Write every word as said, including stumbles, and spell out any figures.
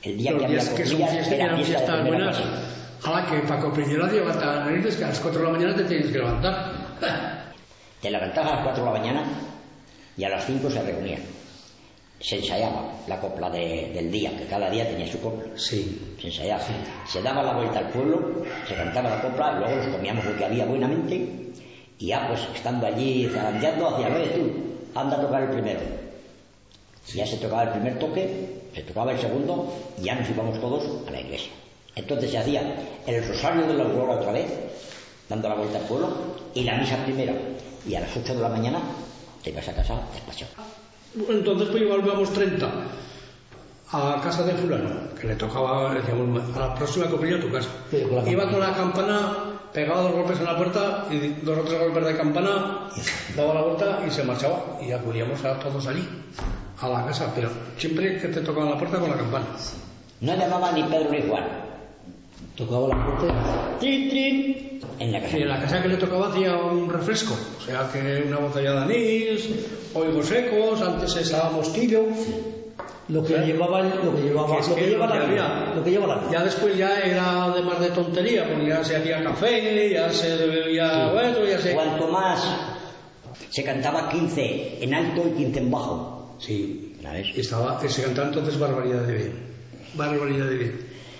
El día los que días había que son coprillas fiestas, era eran fiesta de fiestas primera buenas. clase. Ah, que para coprillar te levantar las narices, que a las cuatro de la mañana te tienes que levantar. Te levantabas a las cuatro de la mañana y a las cinco se reunían. Se ensayaba la copla de, del día, que cada día tenía su copla. Sí. Se ensayaba. Se daba la vuelta al pueblo, se cantaba la copla, y luego nos comíamos lo que había buenamente, y ya pues estando allí zarandeando, hacía, oye tú, anda a tocar el primero. Y ya se tocaba el primer toque, se tocaba el segundo, y ya nos íbamos todos a la iglesia. Entonces se hacía el rosario de la aurora otra vez, dando la vuelta al pueblo, y la misa primera. Y a las ocho de la mañana te ibas a casa despacho. Entonces pues igual íbamos treinta a casa de fulano, que le tocaba, decíamos, a la próxima coprilla a tu casa. Con iba con la campana, pegaba dos golpes en la puerta y dos o tres golpes de campana, daba la vuelta y se marchaba. Y acudíamos a todos allí, a la casa, pero siempre que te tocaban la puerta con la campana. No llamaba ni Pedro ni Juan. Tocaba la puerta. ¡Trin, trin! En la casa. Y en la casa que le tocaba hacía un refresco, o sea que una botella de anís, o higos secos, antes se usaba mostillo. Lo que ¿Eh? llevaba, lo que llevaba, Que es lo que que lleva lo que la vida, había. lo que lleva la vida. Ya después ya era además de tontería, porque ya se hacía café, ya se bebía, Sí. bueno, ya se... Cuanto más se cantaba quince en alto y quince en bajo. Sí, ¿Sabes? estaba, se cantaba entonces barbaridad de bien, barbaridad de bien.